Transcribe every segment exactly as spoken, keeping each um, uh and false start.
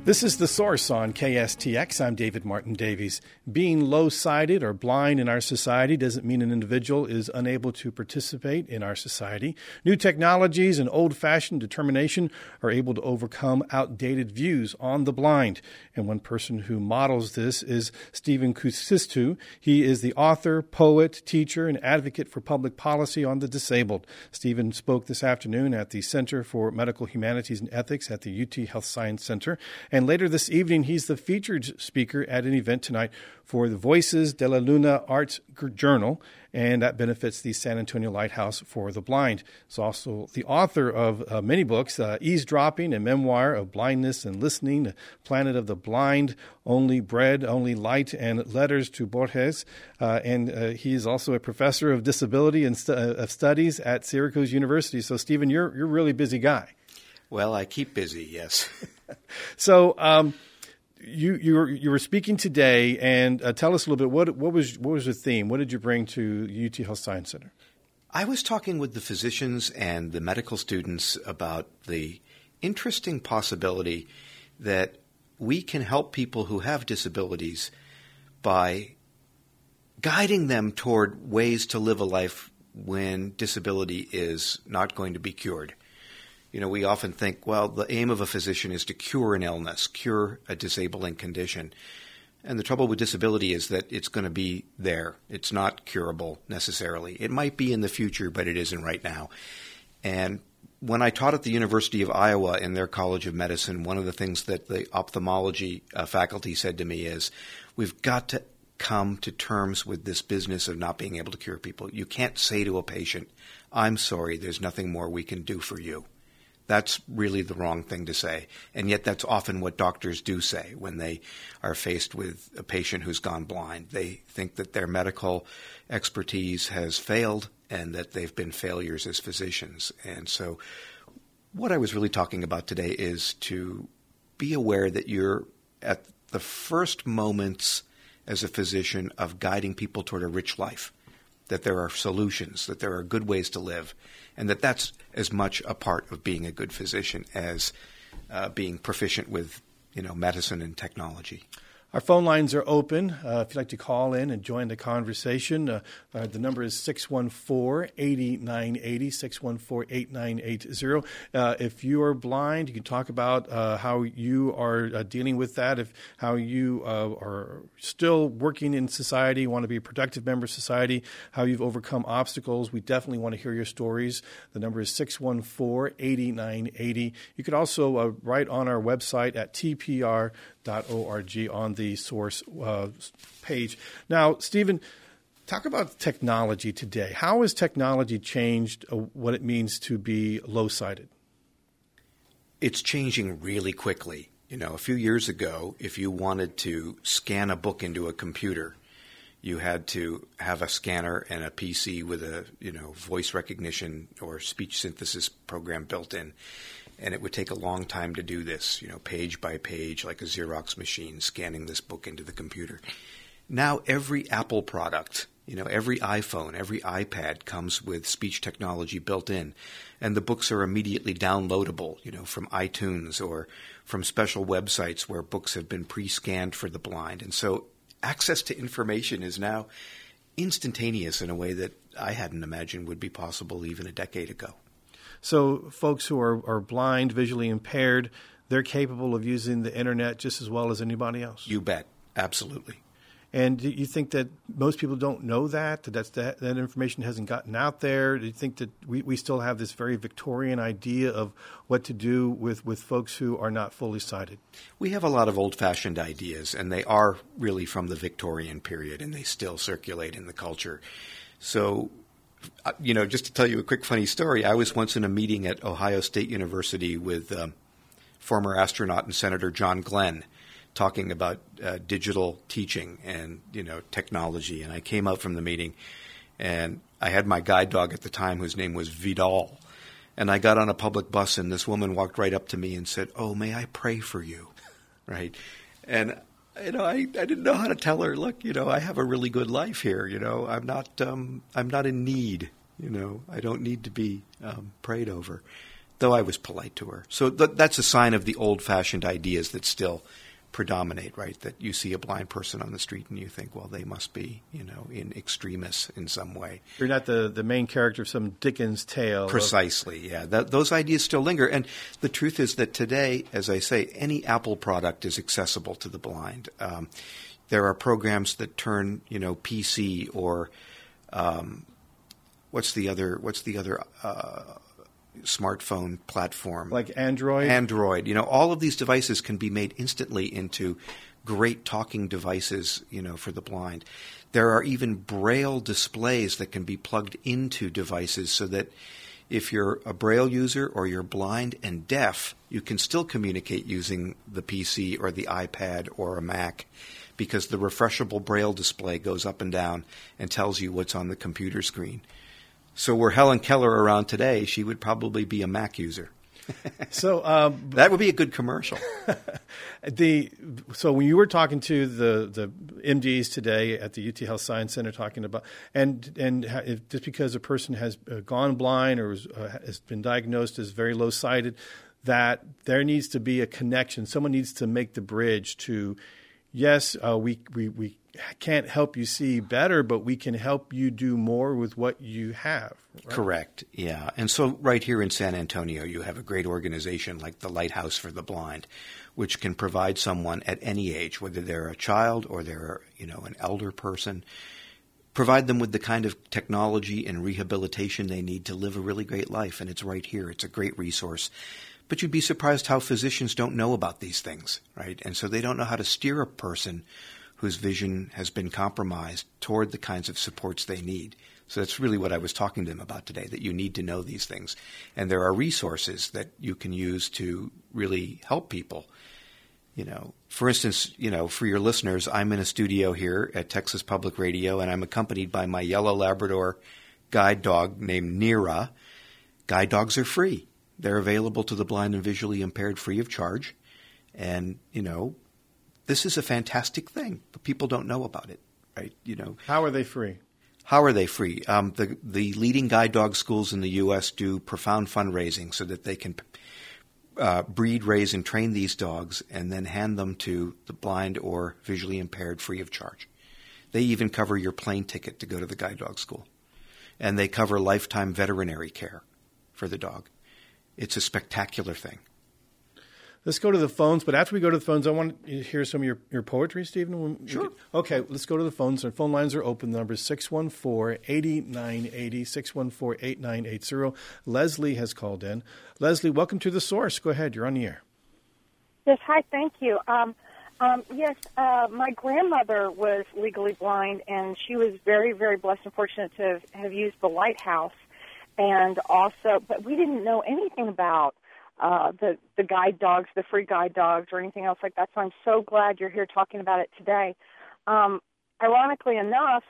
This is The Source on K S T X. I'm David Martin Davies. Being low-sighted or blind in our society doesn't mean an individual is unable to participate in our society. New technologies and old-fashioned determination are able to overcome outdated views on the blind. And one person who models this is Stephen Kuusisto. He is the author, poet, teacher, and advocate for public policy on the disabled. Stephen spoke this afternoon at the Center for Medical Humanities and Ethics at the U T Health Science Center. And later this evening, he's the featured speaker at an event tonight for the Voices de la Luna Arts Journal, and that benefits the San Antonio Lighthouse for the Blind. He's also the author of uh, many books, uh, Eavesdropping, a memoir of blindness and listening, The Planet of the Blind, Only Bread, Only Light, and Letters to Borges. Uh, and uh, he is also a professor of disability and stu- of studies at Syracuse University. So, Stephen, you're you're a really busy guy. Well, I keep busy, yes. So um, you you were you were speaking today, and uh, tell us a little bit what what was what was the theme? What did you bring to U T Health Science Center? I was talking with the physicians and the medical students about the interesting possibility that we can help people who have disabilities by guiding them toward ways to live a life when disability is not going to be cured. You know, we often think, well, the aim of a physician is to cure an illness, cure a disabling condition. And the trouble with disability is that it's going to be there. It's not curable necessarily. It might be in the future, but it isn't right now. And when I taught at the University of Iowa in their College of Medicine, one of the things that the ophthalmology uh, faculty said to me is, we've got to come to terms with this business of not being able to cure people. You can't say to a patient, I'm sorry, there's nothing more we can do for you. That's really the wrong thing to say. And yet that's often what doctors do say when they are faced with a patient who's gone blind. They think that their medical expertise has failed and that they've been failures as physicians. And so what I was really talking about today is to be aware that you're at the first moments as a physician of guiding people toward a rich life, that there are solutions, that there are good ways to live, and that that's as much a part of being a good physician as uh, being proficient with, you know, medicine and technology. Our phone lines are open. Uh, if you'd like to call in and join the conversation, uh, uh, the number is six one four, eight nine eight zero, six one four, eight nine eight zero. Uh, if you are blind, you can talk about uh, how you are uh, dealing with that, if how you uh, are still working in society, want to be a productive member of society, how you've overcome obstacles. We definitely want to hear your stories. The number is six one four, eight nine eight zero. You could also uh, write on our website at t p r dot org on the Source uh, page. Now, Stephen, talk about technology today. How has technology changed uh, what it means to be low-sighted? It's changing really quickly. You know, a few years ago, if you wanted to scan a book into a computer, you had to have a scanner and a P C with a, you know, voice recognition or speech synthesis program built in. And it would take a long time to do this, you know, page by page, like a Xerox machine, scanning this book into the computer. Now every Apple product, you know, every iPhone, every iPad comes with speech technology built in. And the books are immediately downloadable, you know, from iTunes or from special websites where books have been pre-scanned for the blind. And so access to information is now instantaneous in a way that I hadn't imagined would be possible even a decade ago. So folks who are, are blind, visually impaired, they're capable of using the Internet just as well as anybody else? You bet. Absolutely. And do you think that most people don't know that, that that's, that, that information hasn't gotten out there? Do you think that we, we still have this very Victorian idea of what to do with, with folks who are not fully sighted? We have a lot of old-fashioned ideas, and they are really from the Victorian period, and they still circulate in the culture. So, you know, just to tell you a quick funny story, I was once in a meeting at Ohio State University with um, former astronaut and Senator John Glenn, talking about uh, digital teaching and, you know, technology. And I came out from the meeting, and I had my guide dog at the time, whose name was Vidal. And I got on a public bus, and this woman walked right up to me and said, "Oh, may I pray for you?" Right? And, you know, I, I didn't know how to tell her, look, you know, I have a really good life here. You know, I'm not um, I'm not in need. You know, I don't need to be um, prayed over. though I was polite to her. So th- that's a sign of the old-fashioned ideas that still predominate, right? That you see a blind person on the street and you think, well, they must be, you know, in extremis in some way. You're not the, the main character of some Dickens tale. Precisely, of- yeah. That, those ideas still linger. And the truth is that today, as I say, any Apple product is accessible to the blind. Um, there are programs that turn, you know, P C or um, what's the other, what's the other uh, smartphone platform? Like Android? Android. You know, all of these devices can be made instantly into great talking devices, you know, for the blind. There are even Braille displays that can be plugged into devices so that if you're a Braille user or you're blind and deaf, you can still communicate using the P C or the iPad or a Mac because the refreshable Braille display goes up and down and tells you what's on the computer screen. So were Helen Keller around today, she would probably be a Mac user. So um, that would be a good commercial. the so when you were talking to the, the M Ds today at the U T Health Science Center, talking about and and if, just because a person has gone blind or is, uh, has been diagnosed as very low sighted, that there needs to be a connection. Someone needs to make the bridge to, yes, uh, we we we. can't help you see better, but we can help you do more with what you have. Right? Correct, yeah. And so right here in San Antonio, you have a great organization like the Lighthouse for the Blind, which can provide someone at any age, whether they're a child or they're, you know, an elder person, provide them with the kind of technology and rehabilitation they need to live a really great life. And it's right here. It's a great resource. But you'd be surprised how physicians don't know about these things, right? And so they don't know how to steer a person whose vision has been compromised toward the kinds of supports they need. So that's really what I was talking to them about today, that you need to know these things. And there are resources that you can use to really help people. You know, for instance, you know, for your listeners, I'm in a studio here at Texas Public Radio, and I'm accompanied by my yellow Labrador guide dog named Nira. Guide dogs are free. They're available to the blind and visually impaired free of charge. And, you know, this is a fantastic thing, but people don't know about it, right? You know, how are they free? How are they free? Um, the the leading guide dog schools in the U S do profound fundraising so that they can uh, breed, raise, and train these dogs, and then hand them to the blind or visually impaired free of charge. They even cover your plane ticket to go to the guide dog school, and they cover lifetime veterinary care for the dog. It's a spectacular thing. Let's go to the phones, but after we go to the phones, I want to hear some of your, your poetry, Stephen. Sure. Okay, let's go to the phones. Our phone lines are open. The number is six one four, eight nine eight zero, six one four, eight nine eight zero. Leslie has called in. Leslie, welcome to The Source. Go ahead. You're on the air. Yes, hi, thank you. Um, um, yes, uh, my grandmother was legally blind, and she was very, very blessed and fortunate to have, have used the Lighthouse. And also, but we didn't know anything about Uh, the, the guide dogs, the free guide dogs, or anything else like that. So I'm so glad you're here talking about it today. Um, ironically enough,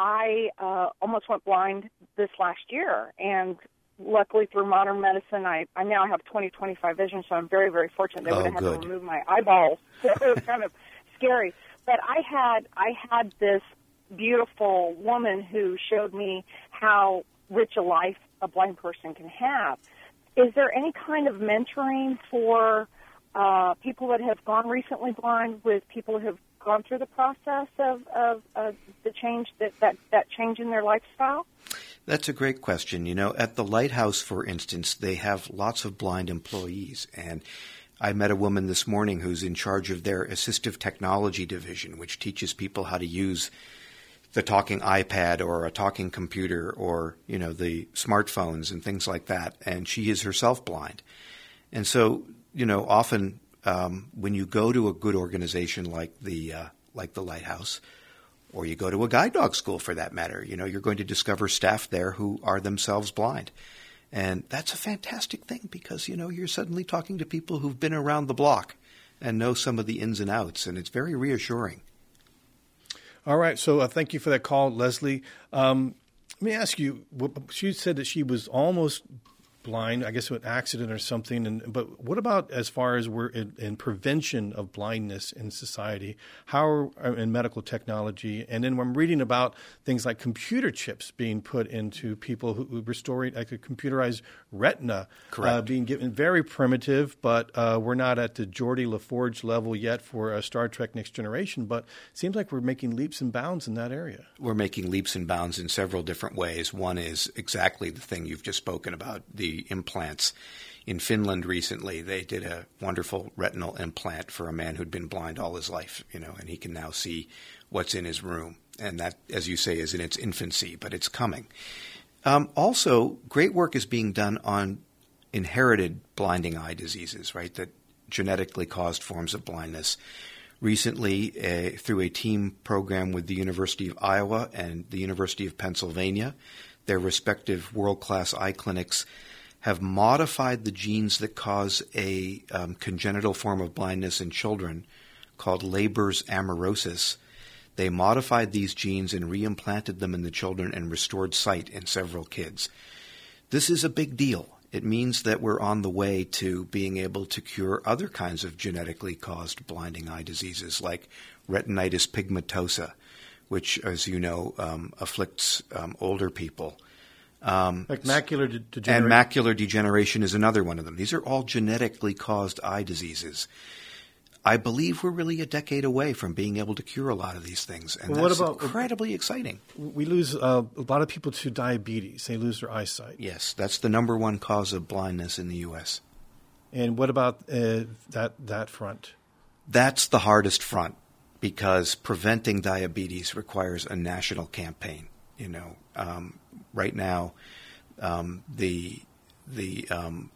I uh, almost went blind this last year, and luckily through modern medicine, I, I now have twenty twenty-five vision, so I'm very, very fortunate. They oh, would have had good. to remove my eyeballs. So it was kind of scary. But I had I had this beautiful woman who showed me how rich a life a blind person can have. Is there any kind of mentoring for uh, people that have gone recently blind with people who have gone through the process of, of, of the change, that, that, that change in their lifestyle? That's a great question. You know, at the Lighthouse, for instance, they have lots of blind employees. And I met a woman this morning who's in charge of their assistive technology division, which teaches people how to use the talking iPad or a talking computer or, you know, the smartphones and things like that. And she is herself blind. And so, you know, often um, when you go to a good organization like the uh, like the Lighthouse, or you go to a guide dog school for that matter, you know, you're going to discover staff there who are themselves blind. And that's a fantastic thing because, you know, you're suddenly talking to people who've been around the block and know some of the ins and outs. And it's very reassuring. All right, so uh, thank you for that call, Leslie. Um, let me ask you, she said that she was almost blind, I guess an accident or something. And but what about as far as we're in, in prevention of blindness in society? How are, in medical technology? And then when I'm reading about things like computer chips being put into people who, who restoring like a computerized retina, uh, being given very primitive, but uh, we're not at the Geordie LaForge level yet for uh, Star Trek Next Generation. But it seems like we're making leaps and bounds in that area. We're making leaps and bounds in several different ways. One is exactly the thing you've just spoken about, the implants. In Finland recently, they did a wonderful retinal implant for a man who'd been blind all his life, you know, and he can now see what's in his room. And that, as you say, is in its infancy, but it's coming. Um, also, great work is being done on inherited blinding eye diseases, right, that genetically caused forms of blindness. Recently, uh, through a team program with the University of Iowa and the University of Pennsylvania, their respective world-class eye clinics have modified the genes that cause a um, congenital form of blindness in children called Leber's amaurosis. They modified these genes and reimplanted them in the children and restored sight in several kids. This is a big deal. It means that we're on the way to being able to cure other kinds of genetically caused blinding eye diseases like retinitis pigmentosa, which, as you know, um, afflicts um, older people. Um, like macular de- degeneration. And macular degeneration is another one of them. These are all genetically caused eye diseases. I believe we're really a decade away from being able to cure a lot of these things, and well, that's what about, incredibly exciting. We lose uh, a lot of people to diabetes. They lose their eyesight. Yes, that's the number one cause of blindness in the U S. And what about uh, that that front? That's the hardest front because preventing diabetes requires a national campaign. You know, um, right now, um, the the um,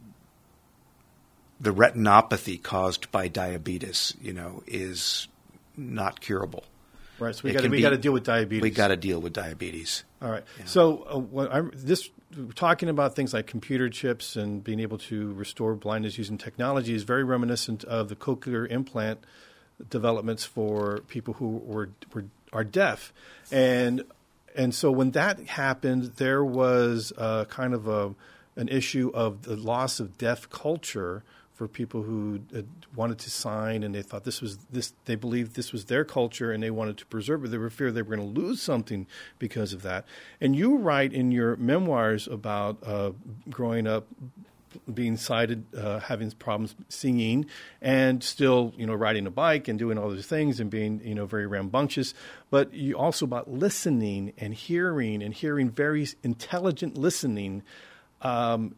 the retinopathy caused by diabetes, you know, is not curable. Right. So we got we got to deal with diabetes. We got to deal with diabetes. All right. Yeah. So uh, when I'm this talking about things like computer chips and being able to restore blindness using technology is very reminiscent of the cochlear implant developments for people who were, were are deaf, and and so when that happened, there was uh, kind of a an issue of the loss of deaf culture for people who uh, wanted to sign, and they thought this was this. They believed this was their culture, and they wanted to preserve it. They were feared they were going to lose something because of that. And you write in your memoirs about uh, growing up, being sighted, uh, having problems singing, and still, you know, riding a bike and doing all those things and being, you know, very rambunctious. But you also about listening and hearing and hearing very intelligent listening. Um,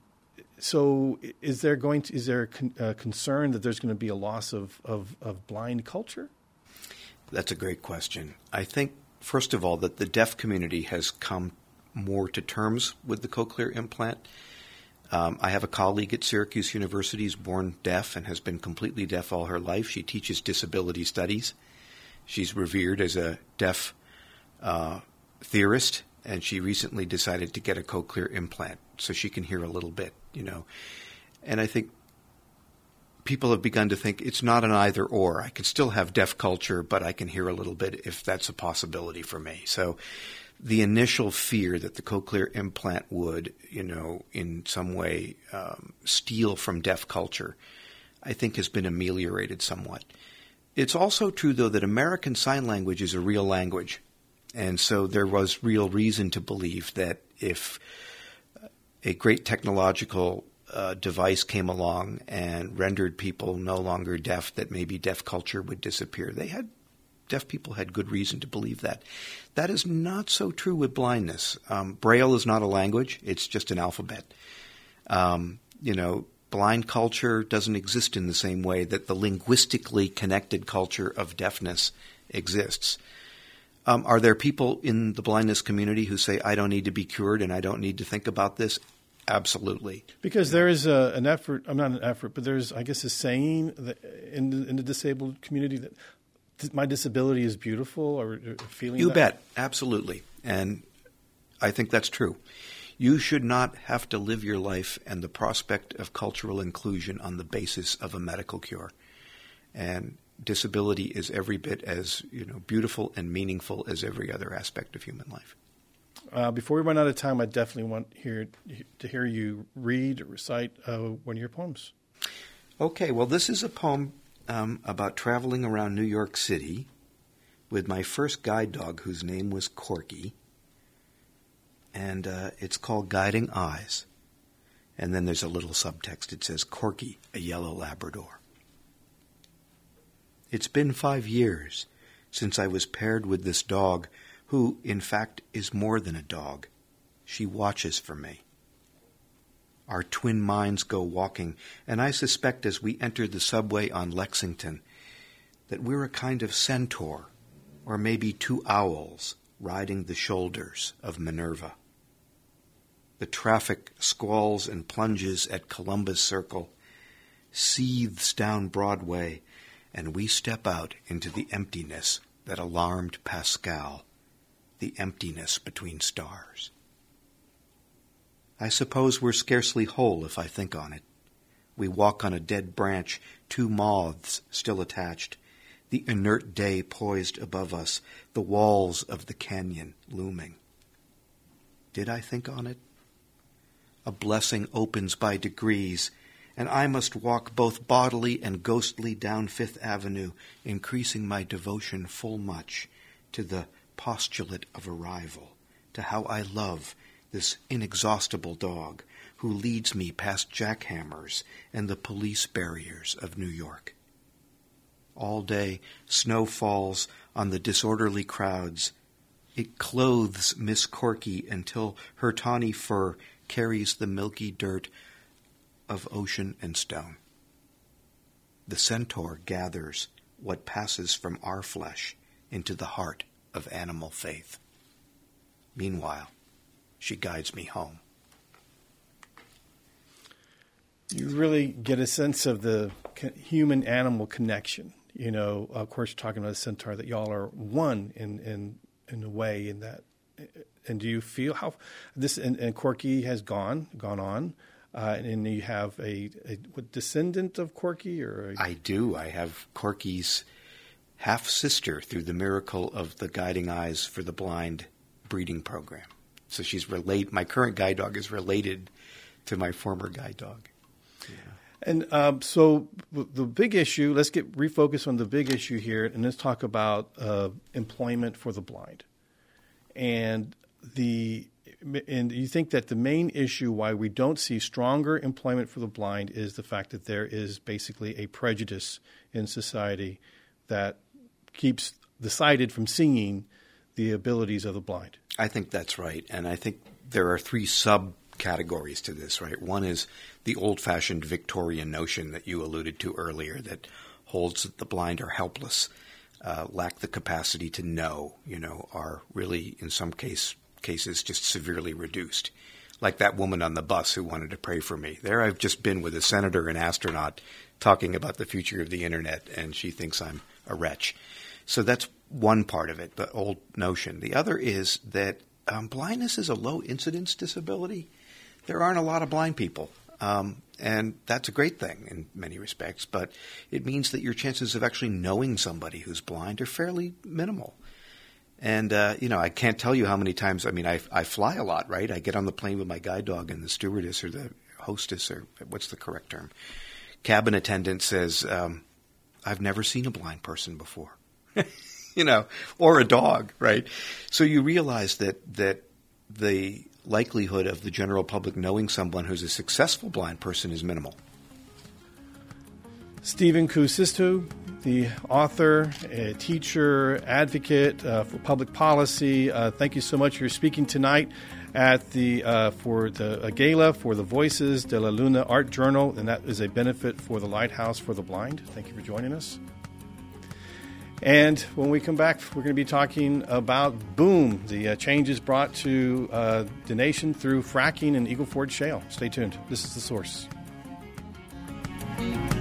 So is there going to, is there a con, uh, concern that there's going to be a loss of, of, of blind culture? That's a great question. I think, first of all, that the deaf community has come more to terms with the cochlear implant. Um, I have a colleague at Syracuse University who's born deaf and has been completely deaf all her life. She teaches disability studies. She's revered as a deaf uh, theorist, and she recently decided to get a cochlear implant so she can hear a little bit, you know. And I think people have begun to think it's not an either or. I can still have deaf culture, but I can hear a little bit if that's a possibility for me. So the initial fear that the cochlear implant would, you know, in some way um, steal from deaf culture, I think has been ameliorated somewhat. It's also true, though, that American Sign Language is a real language. And so there was real reason to believe that if a great technological uh, device came along and rendered people no longer deaf, that maybe deaf culture would disappear. They had deaf people had good reason to believe that. That is not so true with blindness. Um, Braille is not a language; it's just an alphabet. Um, you know, blind culture doesn't exist in the same way that the linguistically connected culture of deafness exists. Um, are there people in the blindness community who say, I don't need to be cured and I don't need to think about this? Absolutely. Because there is a, an effort, I'm not an effort, but there's, I guess, a saying that in, the, in the disabled community that th- my disability is beautiful, or, or feeling You that? bet. Absolutely. And I think that's true. You should not have to live your life and the prospect of cultural inclusion on the basis of a medical cure. And disability is every bit as, you know, beautiful and meaningful as every other aspect of human life. Uh, before we run out of time, I definitely want hear, to hear you read or recite uh, one of your poems. Okay, well, this is a poem um, about traveling around New York City with my first guide dog, whose name was Corky, and uh, it's called Guiding Eyes. And then there's a little subtext. It says, Corky, a yellow Labrador. It's been five years since I was paired with this dog, who, in fact, is more than a dog. She watches for me. Our twin minds go walking, and I suspect as we enter the subway on Lexington that we're a kind of centaur, or maybe two owls riding the shoulders of Minerva. The traffic squalls and plunges at Columbus Circle, seethes down Broadway, and we step out into the emptiness that alarmed Pascal, the emptiness between stars. I suppose we're scarcely whole if I think on it. We walk on a dead branch, two moths still attached, the inert day poised above us, the walls of the canyon looming. Did I think on it? A blessing opens by degrees, and I must walk both bodily and ghostly down Fifth Avenue, increasing my devotion full much to the postulate of arrival, to how I love this inexhaustible dog who leads me past jackhammers and the police barriers of New York. All day, snow falls on the disorderly crowds. It clothes Miss Corky until her tawny fur carries the milky dirt of ocean and stone. The centaur gathers what passes from our flesh into the heart of animal faith. Meanwhile, she guides me home. You really get a sense of the human-animal connection. You know, of course, you're talking about a centaur, that y'all are one in, in, in a way in that. And do you feel how this, and, and Corky has gone, gone on, uh, and you have a, a what, descendant of Corky? Or a... I do. I have Corky's half-sister through the miracle of the Guiding Eyes for the Blind breeding program. So she's relate. My current guide dog is related to my former guide dog. Yeah. And um, so the big issue, let's get refocused on the big issue here, and let's talk about uh, employment for the blind. And the and you think that the main issue why we don't see stronger employment for the blind is the fact that there is basically a prejudice in society that keeps the sighted from seeing the abilities of the blind. I think that's right. And I think there are three subcategories to this, right? One is the old-fashioned Victorian notion that you alluded to earlier that holds that the blind are helpless, uh, lack the capacity to know, you know, are really, in some case cases, just severely reduced. Like that woman on the bus who wanted to pray for me. There I've just been with a senator and astronaut talking about the future of the internet, and she thinks I'm a wretch. So that's one part of it, the old notion. The other is that um, blindness is a low-incidence disability. There aren't a lot of blind people, um, and that's a great thing in many respects, but it means that your chances of actually knowing somebody who's blind are fairly minimal. And, uh, you know, I can't tell you how many times, I mean, I, I fly a lot, right? I get on the plane with my guide dog, and the stewardess or the hostess, or what's the correct term, cabin attendant says, um, I've never seen a blind person before. You know, or a dog, right? So you realize that that the likelihood of the general public knowing someone who's a successful blind person is minimal. Stephen Kuusisto, the author, a teacher, advocate uh, for public policy. Uh, thank you so much for speaking tonight at the uh, for the uh, gala for the Voices de la Luna Art Journal, and that is a benefit for the Lighthouse for the Blind. Thank you for joining us. And when we come back, we're going to be talking about BOOM, the uh, changes brought to uh, the nation through fracking in Eagle Ford Shale. Stay tuned. This is The Source.